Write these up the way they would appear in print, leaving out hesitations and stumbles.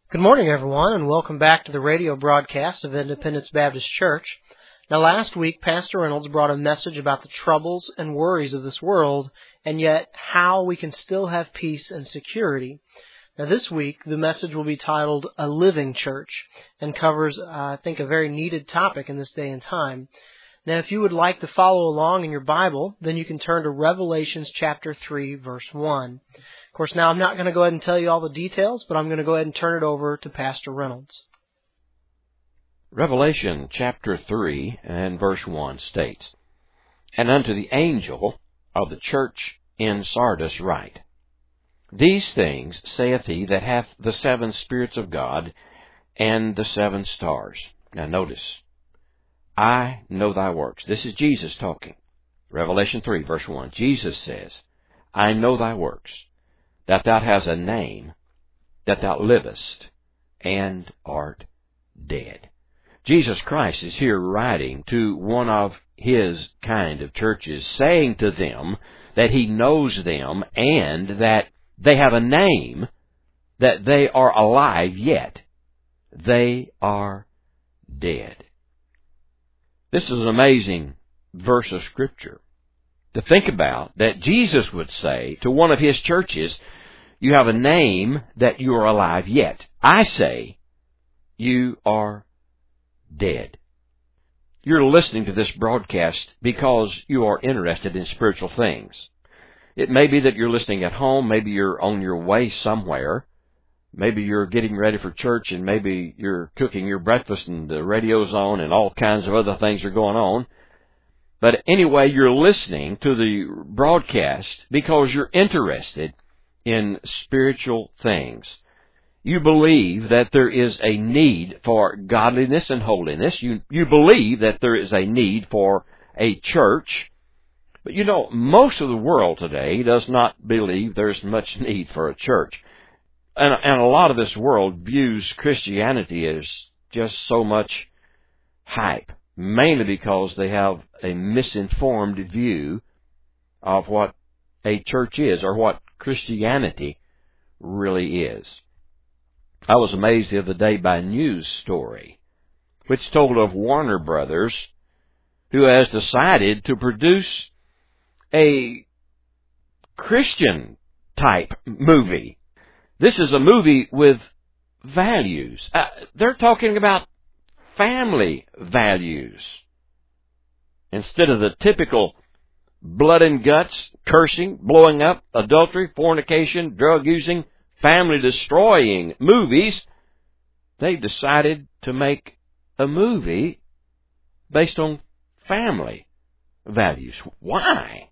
Good morning, everyone, and welcome back to the radio broadcast of Independence Baptist Church. Now, last week, Pastor Reynolds brought a message about the troubles and worries of this world, and yet how we can still have peace and security. Now, this week, the message will be titled A Living Church, and covers, I think, a very needed topic in this day and time. Now, if you would like to follow along in your Bible, then you can turn to Revelations chapter 3, verse 1. Of course, now I'm not going to go ahead and tell you all the details, but I'm going to go ahead and turn it over to Pastor Reynolds. Revelation chapter 3 and verse 1 states, "And unto the angel of the church in Sardis write, These things saith he that hath the 7 spirits of God and the 7 stars." Now notice, I know thy works. This is Jesus talking. Revelation 3 verse 1. Jesus says, I know thy works, that thou hast a name, that thou livest, and art dead. Jesus Christ is here writing to one of His kind of churches, saying to them that He knows them and that they have a name, that they are alive yet. They are dead. This is an amazing verse of Scripture to think about, that Jesus would say to one of His churches, you have a name that you are alive yet. I say, you are dead. You're listening to this broadcast because you are interested in spiritual things. It may be that you're listening at home, maybe you're on your way somewhere, maybe you're getting ready for church, and maybe you're cooking your breakfast and the radio's on and all kinds of other things are going on. But anyway, you're listening to the broadcast because you're interested in spiritual things. You believe that there is a need for godliness and holiness. You believe that there is a need for a church. But you know, most of the world today does not believe there's much need for a church. And a lot of this world views Christianity as just so much hype, mainly because they have a misinformed view of what a church is or what Christianity really is. I was amazed the other day by a news story which told of Warner Brothers, who has decided to produce a Christian type movie. This is a movie with values. They're talking about family values. Instead of the typical blood and guts, cursing, blowing up, adultery, fornication, drug using, family destroying movies, they've decided to make a movie based on family values. Why?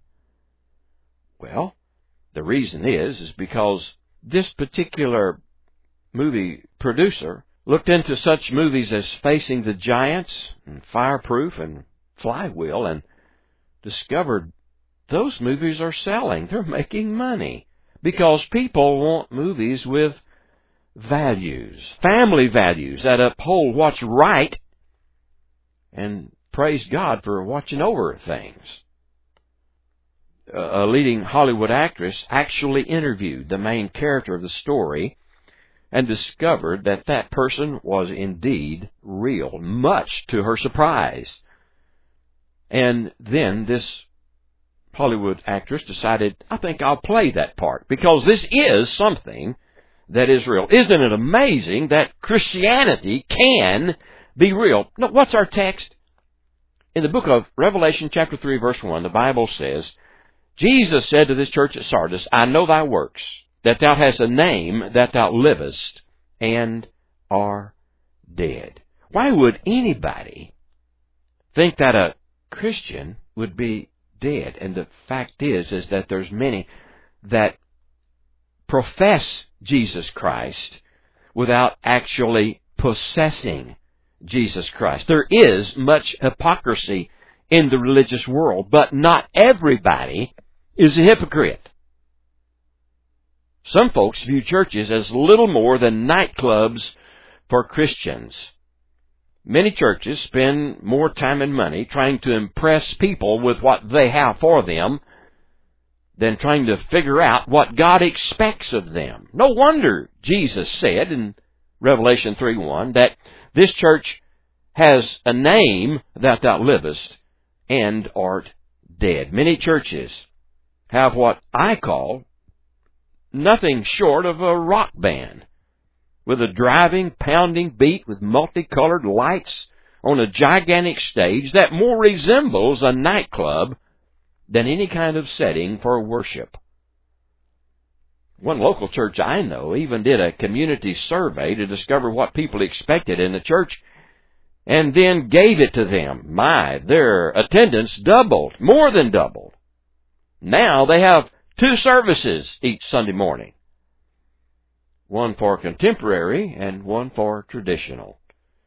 Well, the reason is because this particular movie producer looked into such movies as Facing the Giants and Fireproof and Flywheel and discovered those movies are selling. They're making money because people want movies with values, family values that uphold what's right and praise God for watching over things. A leading Hollywood actress actually interviewed the main character of the story and discovered that that person was indeed real, much to her surprise. And then this Hollywood actress decided, I think I'll play that part, because this is something that is real. Isn't it amazing that Christianity can be real? Now, what's our text? In the book of Revelation chapter 3, verse 1, the Bible says, Jesus said to this church at Sardis, I know thy works, that thou hast a name, that thou livest, and are dead. Why would anybody think that a Christian would be dead? And the fact is that there's many that profess Jesus Christ without actually possessing Jesus Christ. There is much hypocrisy in the religious world, but not everybody is a hypocrite. Some folks view churches as little more than nightclubs for Christians. Many churches spend more time and money trying to impress people with what they have for them than trying to figure out what God expects of them. No wonder Jesus said in Revelation 3:1, that this church has a name that thou livest and art dead. Many churches have what I call nothing short of a rock band, with a driving, pounding beat with multicolored lights on a gigantic stage that more resembles a nightclub than any kind of setting for worship. One local church I know even did a community survey to discover what people expected in the church and then gave it to them. Their attendance doubled, more than doubled. Now they have 2 services each Sunday morning. One for contemporary and one for traditional.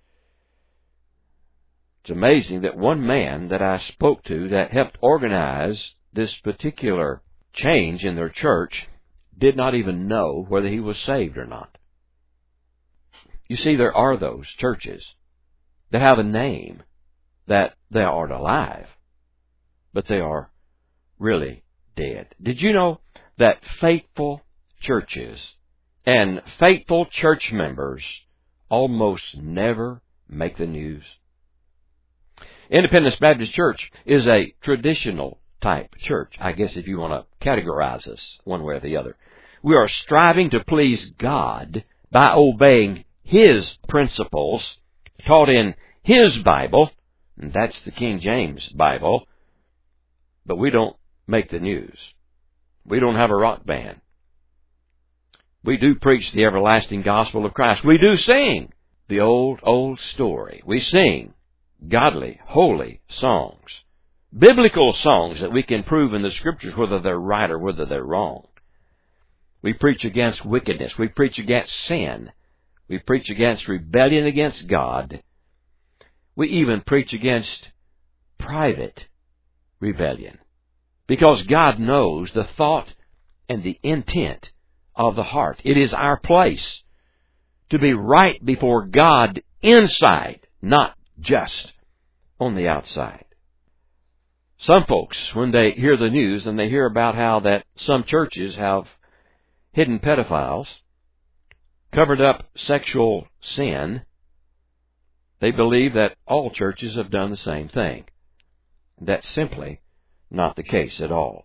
It's amazing that one man that I spoke to that helped organize this particular change in their church did not even know whether he was saved or not. You see, there are those churches that have a name that they are alive, but they are really dead. Did you know that faithful churches and faithful church members almost never make the news? Independence Baptist Church is a traditional type church, I guess, if you want to categorize us one way or the other. We are striving to please God by obeying His principles taught in His Bible, and that's the King James Bible, but we don't make the news. We don't have a rock band. We do preach the everlasting gospel of Christ. We do sing the old story. We sing godly, holy songs, biblical songs that we can prove in the Scriptures whether they're right or whether they're wrong. We preach against wickedness. We preach against sin. We preach against rebellion against God. We even preach against private rebellion, because God knows the thought and the intent of the heart. It is our place to be right before God inside, not just on the outside. Some folks, when they hear the news and they hear about how that some churches have hidden pedophiles, covered up sexual sin, they believe that all churches have done the same thing. That's simply not the case at all.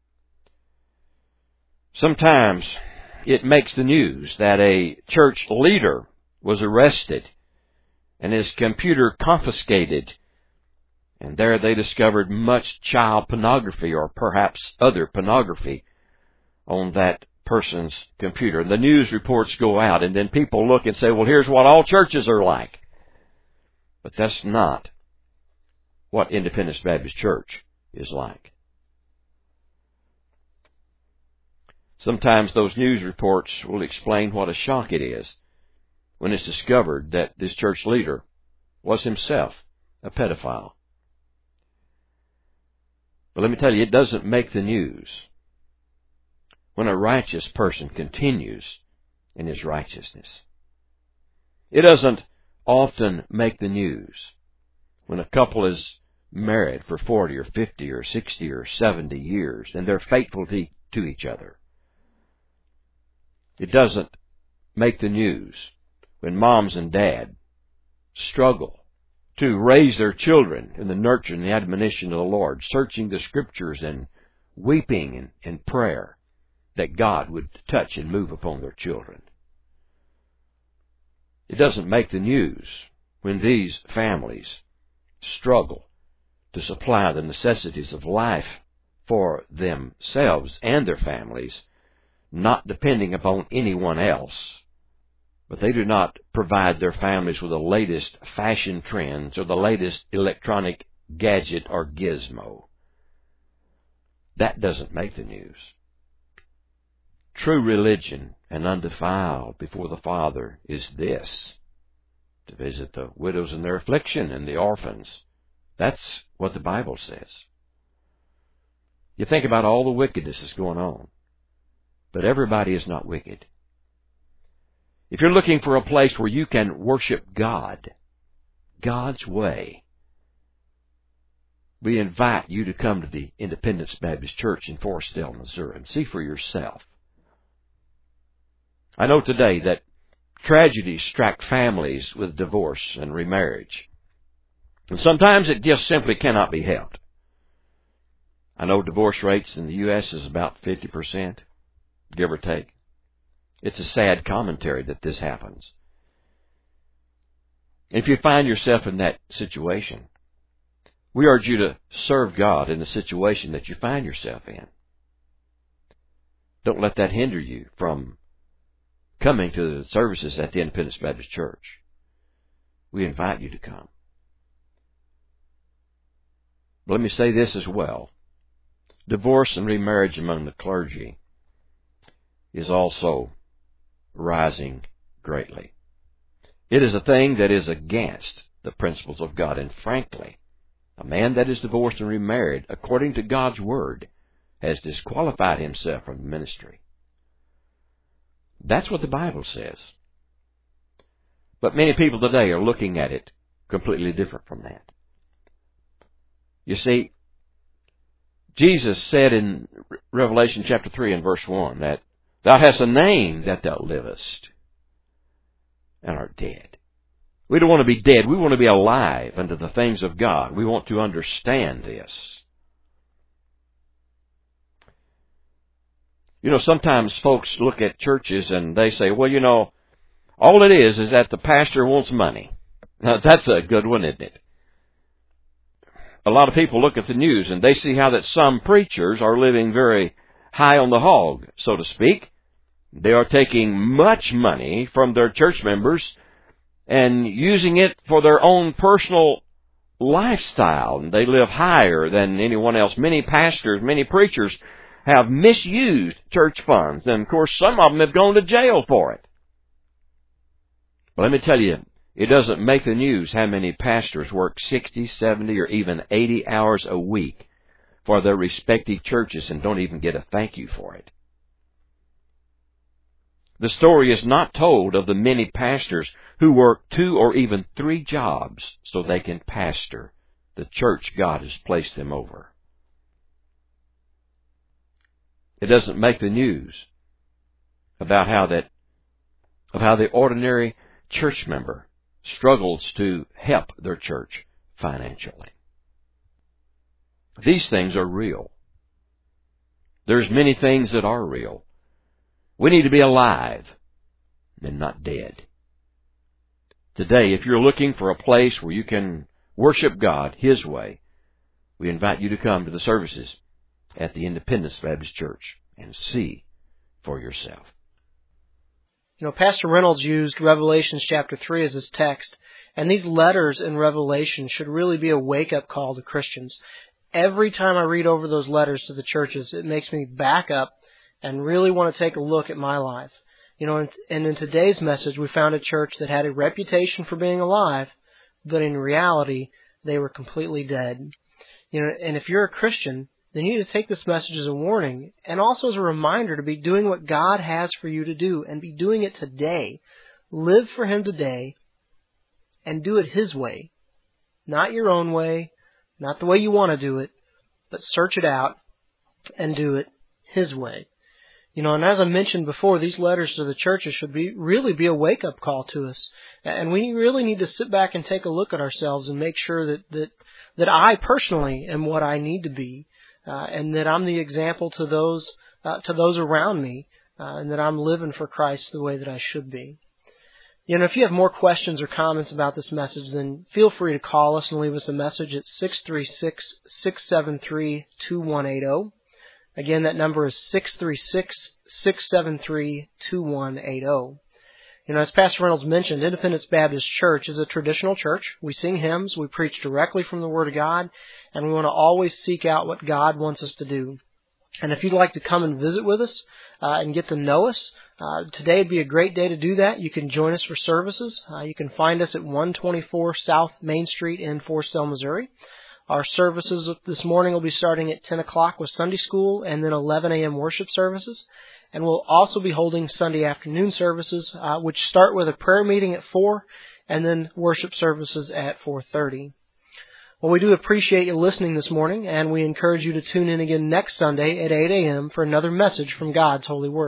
Sometimes it makes the news that a church leader was arrested and his computer confiscated, and there they discovered much child pornography or perhaps other pornography on that person's computer. The news reports go out, and then people look and say, well, here's what all churches are like. But that's not what Independence Baptist Church is like. Sometimes those news reports will explain what a shock it is when it's discovered that this church leader was himself a pedophile. But let me tell you, it doesn't make the news when a righteous person continues in his righteousness. It doesn't often make the news when a couple is married for 40 or 50 or 60 or 70 years and they're faithful to each other. It doesn't make the news when moms and dad struggle to raise their children in the nurture and the admonition of the Lord, searching the Scriptures and weeping in prayer that God would touch and move upon their children. It doesn't make the news when these families struggle to supply the necessities of life for themselves and their families, not depending upon anyone else. But they do not provide their families with the latest fashion trends or the latest electronic gadget or gizmo. That doesn't make the news. True religion and undefiled before the Father is this: to visit the widows in their affliction and the orphans. That's what the Bible says. You think about all the wickedness that's going on. But everybody is not wicked. If you're looking for a place where you can worship God, God's way, we invite you to come to the Independence Baptist Church in Forestdale, Missouri, and see for yourself. I know today that tragedies strike families with divorce and remarriage. And sometimes it just simply cannot be helped. I know divorce rates in the U.S. is about 50%, give or take. It's a sad commentary that this happens. If you find yourself in that situation, we urge you to serve God in the situation that you find yourself in. Don't let that hinder you from coming to the services at the Independence Baptist Church. We invite you to come. But let me say this as well. Divorce and remarriage among the clergy is also rising greatly. It is a thing that is against the principles of God. And frankly, a man that is divorced and remarried, according to God's Word, has disqualified himself from the ministry. That's what the Bible says. But many people today are looking at it completely different from that. You see, Jesus said in Revelation chapter 3 and verse 1 that thou hast a name that thou livest and art dead. We don't want to be dead. We want to be alive unto the things of God. We want to understand this. You know, sometimes folks look at churches and they say, well, you know, all it is that the pastor wants money. Now, that's a good one, isn't it? A lot of people look at the news and they see how that some preachers are living very high on the hog, so to speak. They are taking much money from their church members and using it for their own personal lifestyle. And they live higher than anyone else. Many pastors, many preachers have misused church funds. And, of course, some of them have gone to jail for it. But let me tell you, it doesn't make the news how many pastors work 60, 70, or even 80 hours a week for their respective churches and don't even get a thank you for it. The story is not told of the many pastors who work 2 or even 3 jobs so they can pastor the church God has placed them over. It doesn't make the news about how the ordinary church member struggles to help their church financially. These things are real. There's many things that are real. We need to be alive and not dead. Today, if you're looking for a place where you can worship God His way, we invite you to come to the services at the Independence Baptist Church and see for yourself. You know, Pastor Reynolds used Revelation chapter 3 as his text, and these letters in Revelation should really be a wake-up call to Christians. Every time I read over those letters to the churches, it makes me back up and really want to take a look at my life. You know, and in today's message, we found a church that had a reputation for being alive, but in reality, they were completely dead. You know, and if you're a Christian, then you need to take this message as a warning and also as a reminder to be doing what God has for you to do and be doing it today. Live for Him today and do it His way. Not your own way, not the way you want to do it, but search it out and do it His way. You know, and as I mentioned before, these letters to the churches should really be a wake-up call to us. And we really need to sit back and take a look at ourselves and make sure that I personally am what I need to be. And that I'm the example to those around me, and that I'm living for Christ the way that I should be. You know, if you have more questions or comments about this message, then feel free to call us and leave us a message at 636-673-2180. Again, that number is 636-673-2180. You know, as Pastor Reynolds mentioned, Independence Baptist Church is a traditional church. We sing hymns, we preach directly from the Word of God, and we want to always seek out what God wants us to do. And if you'd like to come and visit with us and get to know us, today would be a great day to do that. You can join us for services. You can find us at 124 South Main Street in Forestell, Missouri. Our services this morning will be starting at 10 o'clock with Sunday school and then 11 a.m. worship services. And we'll also be holding Sunday afternoon services, which start with a prayer meeting at 4 and then worship services at 4:30. Well, we do appreciate you listening this morning, and we encourage you to tune in again next Sunday at 8 a.m. for another message from God's Holy Word.